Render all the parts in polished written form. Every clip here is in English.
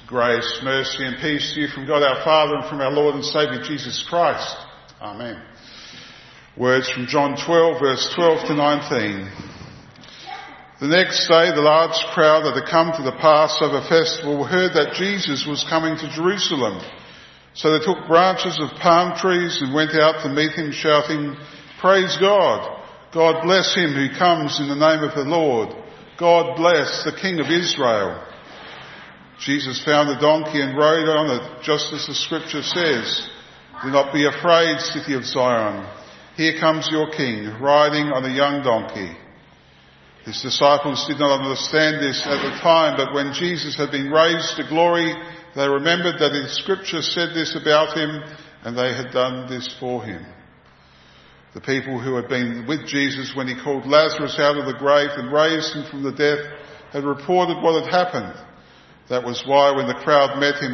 Grace, mercy and peace to you from God our Father and from our Lord and Saviour Jesus Christ. Amen. Words from John 12 verse 12 to 19. The next day the large crowd that had come to the Passover festival heard that Jesus was coming to Jerusalem. So they took branches of palm trees and went out to meet him, shouting, "Praise God! God bless him who comes in the name of the Lord. God bless the King of Israel." Jesus found a donkey and rode on it, just as the scripture says, "Do not be afraid, city of Zion. Here comes your king, riding on a young donkey." His disciples did not understand this at the time, but when Jesus had been raised to glory, they remembered that the scripture said this about him, and they had done this for him. The people who had been with Jesus when he called Lazarus out of the grave and raised him from the dead had reported what had happened. That was why the crowd met him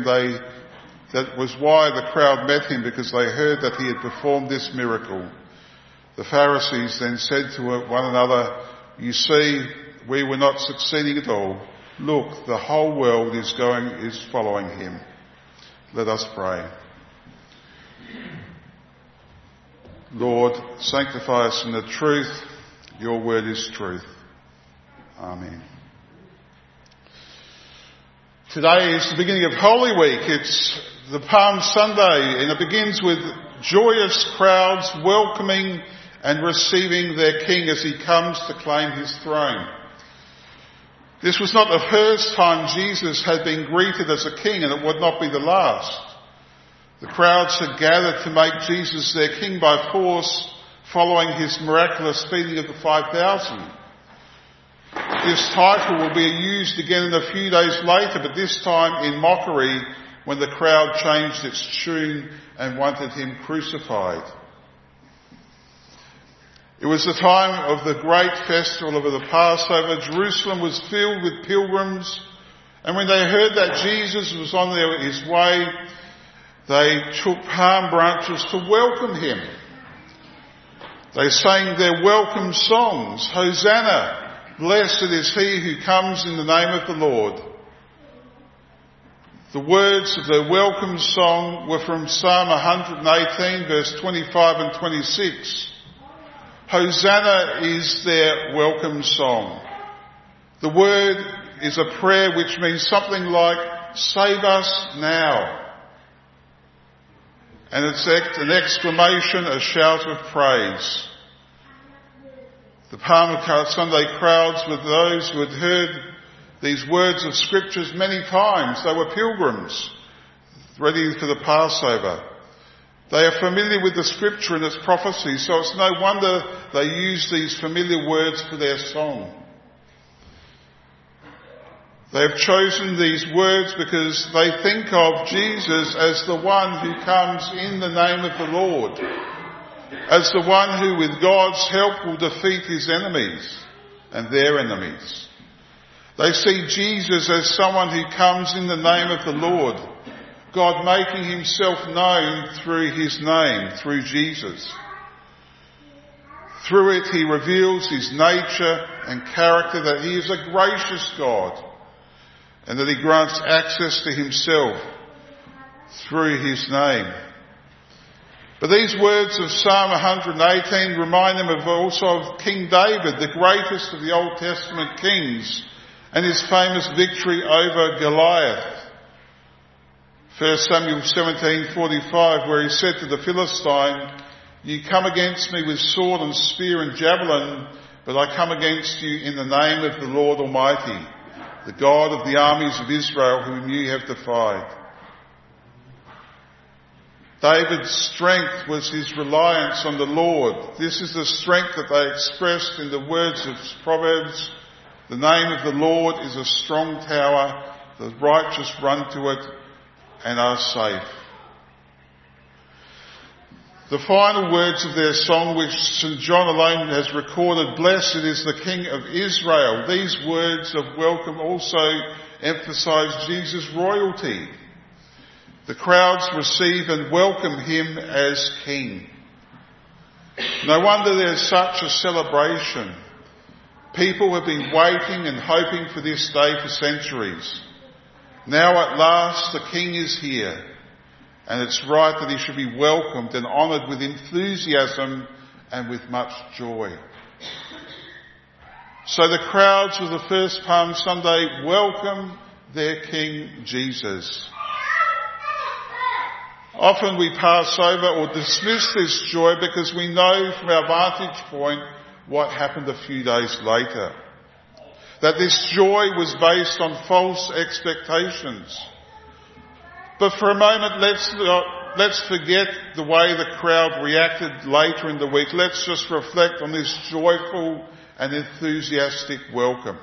because they heard that he had performed this miracle. The Pharisees then said to one another, "You see, we were not succeeding at all. Look, the whole world is following him." Let us pray. Lord, sanctify us in the truth. Your word is truth. Amen. Today is the beginning of Holy Week. It's the Palm Sunday, and it begins with joyous crowds welcoming and receiving their King as he comes to claim his throne. This was not the first time Jesus had been greeted as a king, and it would not be the last. The crowds had gathered to make Jesus their king by force following his miraculous feeding of the 5,000. This title will be used again in a few days later, but this time in mockery when the crowd changed its tune and wanted him crucified. It was the time of the great festival of the Passover. Jerusalem was filled with pilgrims, and when they heard that Jesus was on his way, they took palm branches to welcome him. They sang their welcome songs, "Hosanna! Blessed is he who comes in the name of the Lord." The words of their welcome song were from Psalm 118 verse 25 and 26. Hosanna is their welcome song. The word is a prayer which means something like, "Save us now." And it's an exclamation, a shout of praise. The Palm Sunday crowds were those who had heard these words of scriptures many times. They were pilgrims ready for the Passover. They are familiar with the scripture and its prophecy, so it's no wonder they use these familiar words for their song. They have chosen these words because they think of Jesus as the one who comes in the name of the Lord, as the one who with God's help will defeat his enemies and their enemies. They see Jesus as someone who comes in the name of the Lord, God making himself known through his name, through Jesus. Through it he reveals his nature and character, that he is a gracious God and that he grants access to himself through his name. But these words of Psalm 118 remind them also of King David, the greatest of the Old Testament kings, and his famous victory over Goliath. 1 Samuel 17:45, where he said to the Philistine, "You come against me with sword and spear and javelin, but I come against you in the name of the Lord Almighty, the God of the armies of Israel, whom you have defied." David's strength was his reliance on the Lord. This is the strength that they expressed in the words of Proverbs. "The name of the Lord is a strong tower. The righteous run to it and are safe." The final words of their song, which St. John alone has recorded, "Blessed is the King of Israel." These words of welcome also emphasise Jesus' royalty. The crowds receive and welcome him as King. No wonder there's such a celebration. People have been waiting and hoping for this day for centuries. Now at last the King is here, and it's right that he should be welcomed and honoured with enthusiasm and with much joy. So the crowds of the first Palm Sunday welcome their King Jesus. Often we pass over or dismiss this joy because we know from our vantage point what happened a few days later. That this joy was based on false expectations. But for a moment, let's forget the way the crowd reacted later in the week. Let's just reflect on this joyful and enthusiastic welcome.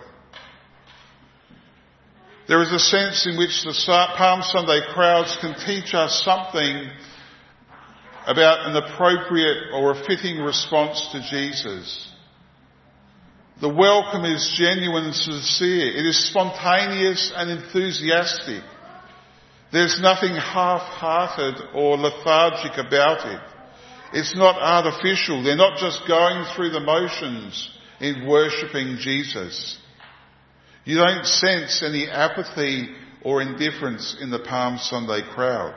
There is a sense in which the Palm Sunday crowds can teach us something about an appropriate or a fitting response to Jesus. The welcome is genuine and sincere. It is spontaneous and enthusiastic. There's nothing half-hearted or lethargic about it. It's not artificial. They're not just going through the motions in worshipping Jesus. You don't sense any apathy or indifference in the Palm Sunday crowd.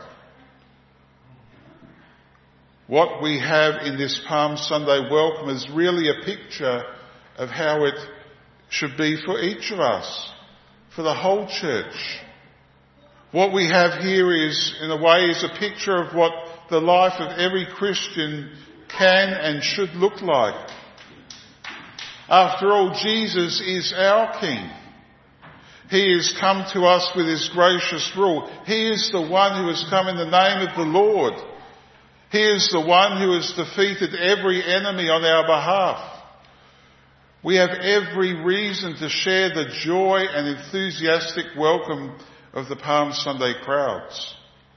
What we have in this Palm Sunday welcome is really a picture of how it should be for each of us, for the whole church. What we have here is, in a way, is a picture of what the life of every Christian can and should look like. After all, Jesus is our King. He has come to us with his gracious rule. He is the one who has come in the name of the Lord. He is the one who has defeated every enemy on our behalf. We have every reason to share the joy and enthusiastic welcome of the Palm Sunday crowds.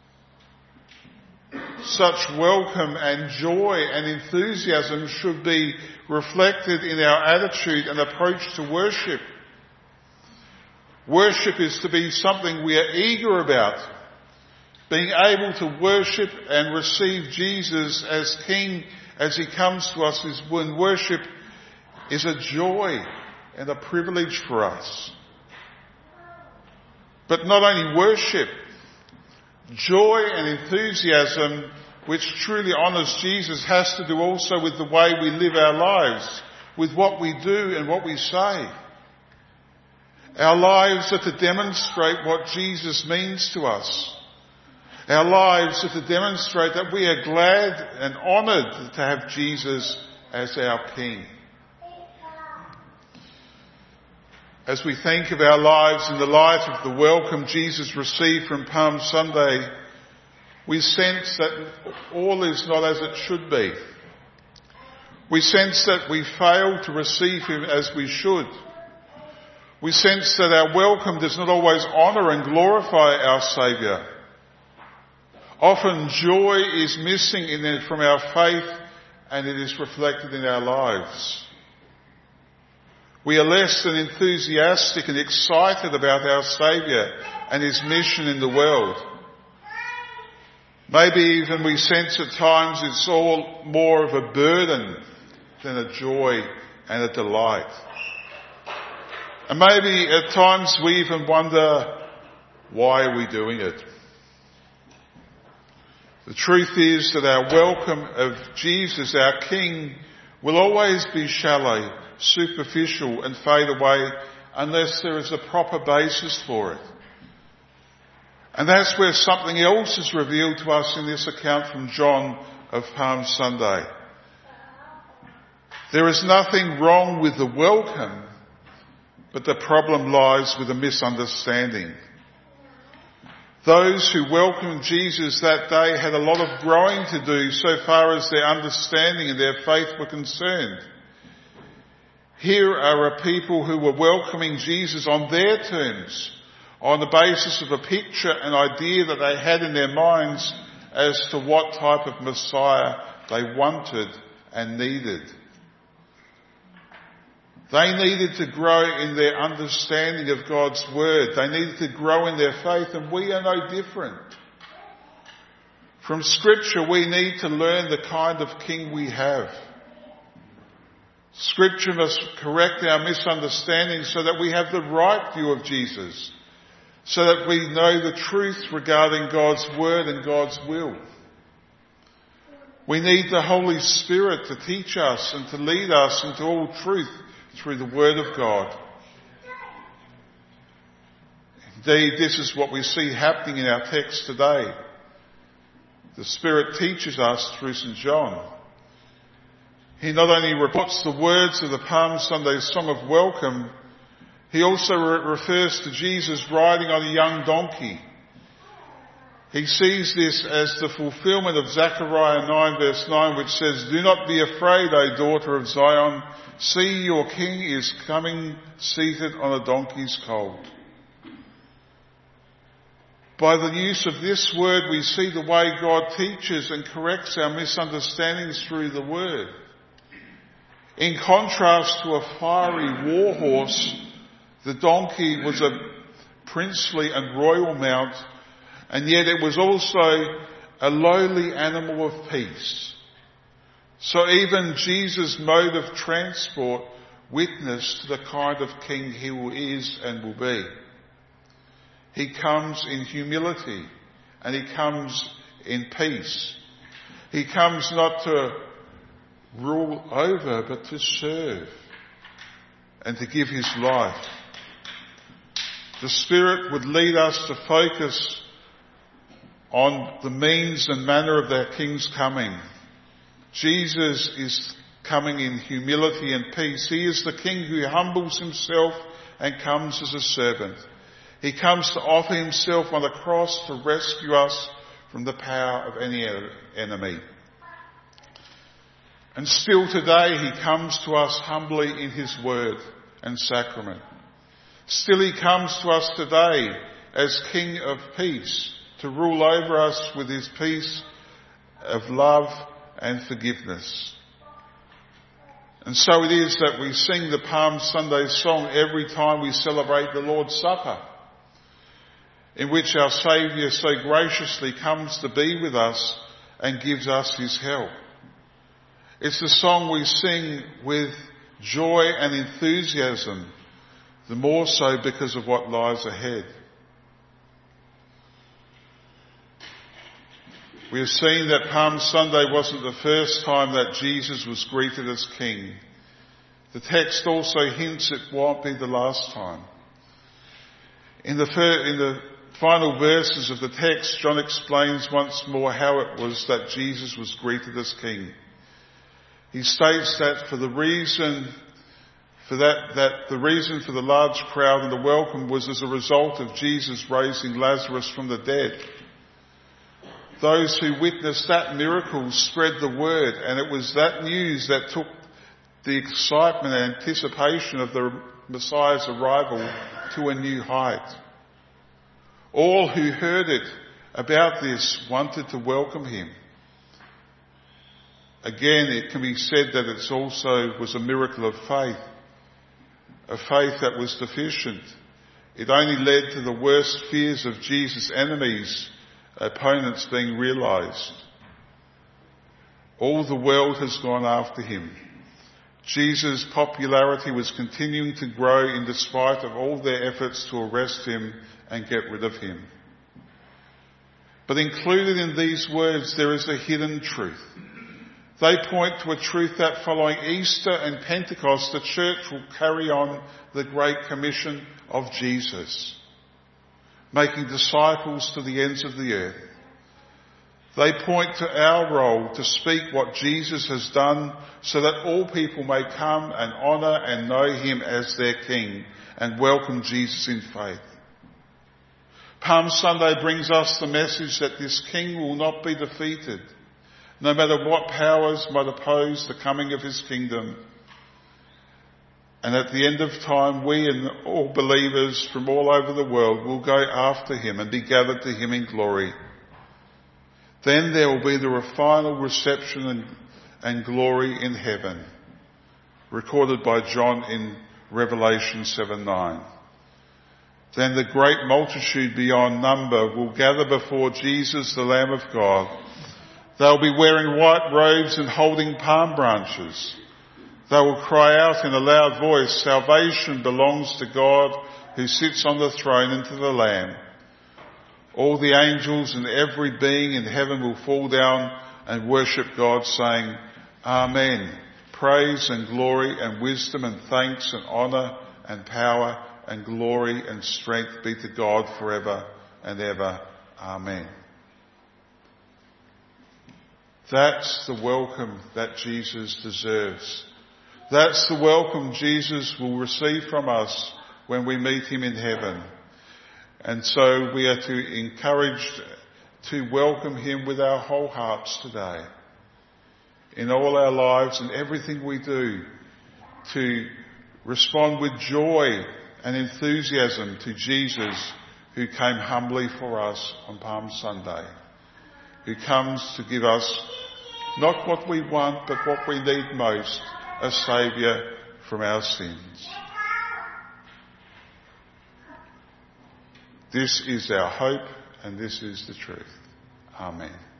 Such welcome and joy and enthusiasm should be reflected in our attitude and approach to worship. Worship is to be something we are eager about. Being able to worship and receive Jesus as King as he comes to us is when worship is a joy and a privilege for us. But not only worship, joy and enthusiasm which truly honours Jesus has to do also with the way we live our lives, with what we do and what we say. Our lives are to demonstrate what Jesus means to us. Our lives are to demonstrate that we are glad and honoured to have Jesus as our King. As we think of our lives in the light of the welcome Jesus received from Palm Sunday, we sense that all is not as it should be. We sense that we fail to receive him as we should. We sense that our welcome does not always honour and glorify our Saviour. Often joy is missing in it from our faith, and it is reflected in our lives. We are less than enthusiastic and excited about our Saviour and his mission in the world. Maybe even we sense at times it's all more of a burden than a joy and a delight. And maybe at times we even wonder, why are we doing it? The truth is that our welcome of Jesus, our King, will always be shallow, superficial and fade away unless there is a proper basis for it. And that's where something else is revealed to us in this account from John of Palm Sunday. There is nothing wrong with the welcome, but the problem lies with a misunderstanding. Those who welcomed Jesus that day had a lot of growing to do so far as their understanding and their faith were concerned. Here are a people who were welcoming Jesus on their terms, on the basis of a picture, an idea that they had in their minds as to what type of Messiah they wanted and needed. They needed to grow in their understanding of God's Word. They needed to grow in their faith, and we are no different. From Scripture, we need to learn the kind of King we have. Scripture must correct our misunderstandings so that we have the right view of Jesus, so that we know the truth regarding God's word and God's will. We need the Holy Spirit to teach us and to lead us into all truth through the word of God. Indeed, this is what we see happening in our text today. The Spirit teaches us through St. John. He not only reports the words of the Palm Sunday Song of Welcome, he also refers to Jesus riding on a young donkey. He sees this as the fulfillment of Zechariah 9 verse 9, which says, "Do not be afraid, O daughter of Zion. See, your king is coming seated on a donkey's colt." By the use of this word, we see the way God teaches and corrects our misunderstandings through the word. In contrast to a fiery war horse, the donkey was a princely and royal mount, and yet it was also a lowly animal of peace. So even Jesus' mode of transport witnessed the kind of king he is and will be. He comes in humility and he comes in peace. He comes not to rule over but to serve and to give his life. The Spirit would lead us to focus on the means and manner of our King's coming. Jesus is coming in humility and peace. He is the King who humbles himself and comes as a servant. He comes to offer himself on the cross to rescue us from the power of any enemy. And still today he comes to us humbly in his word and sacrament. Still he comes to us today as King of peace to rule over us with his peace of love and forgiveness. And so it is that we sing the Palm Sunday song every time we celebrate the Lord's Supper, in which our Saviour so graciously comes to be with us and gives us his help. It's the song we sing with joy and enthusiasm, the more so because of what lies ahead. We have seen that Palm Sunday wasn't the first time that Jesus was greeted as King. The text also hints it won't be the last time. In the final verses of the text, John explains once more how it was that Jesus was greeted as King. He states that the reason for the large crowd and the welcome was as a result of Jesus raising Lazarus from the dead. Those who witnessed that miracle spread the word, and it was that news that took the excitement and anticipation of the Messiah's arrival to a new height. All who heard it about this wanted to welcome him. Again, it can be said that it also was a miracle of faith, a faith that was deficient. It only led to the worst fears of Jesus' enemies, opponents, being realised. All the world has gone after him. Jesus' popularity was continuing to grow in despite of all their efforts to arrest him and get rid of him. But included in these words there is a hidden truth. They point to a truth that following Easter and Pentecost, the church will carry on the Great Commission of Jesus, making disciples to the ends of the earth. They point to our role to speak what Jesus has done so that all people may come and honour and know him as their King and welcome Jesus in faith. Palm Sunday brings us the message that this King will not be defeated, no matter what powers might oppose the coming of his kingdom. And at the end of time, we and all believers from all over the world will go after him and be gathered to him in glory. Then there will be the final reception and glory in heaven, recorded by John in Revelation 7:9. Then the great multitude beyond number will gather before Jesus, the Lamb of God. They'll be wearing white robes and holding palm branches. They will cry out in a loud voice, "Salvation belongs to God who sits on the throne and to the Lamb. All the angels and every being in heaven will fall down and worship God, saying, Amen. Praise and glory and wisdom and thanks and honour and power and glory and strength be to God forever and ever. Amen. That's the welcome that Jesus deserves. That's the welcome Jesus will receive from us when we meet him in heaven. And so we are encouraged to welcome him with our whole hearts today. In all our lives and everything we do, to respond with joy and enthusiasm to Jesus, who came humbly for us on Palm Sunday, who comes to give us not what we want but what we need most, a saviour from our sins. This is our hope and this is the truth. Amen.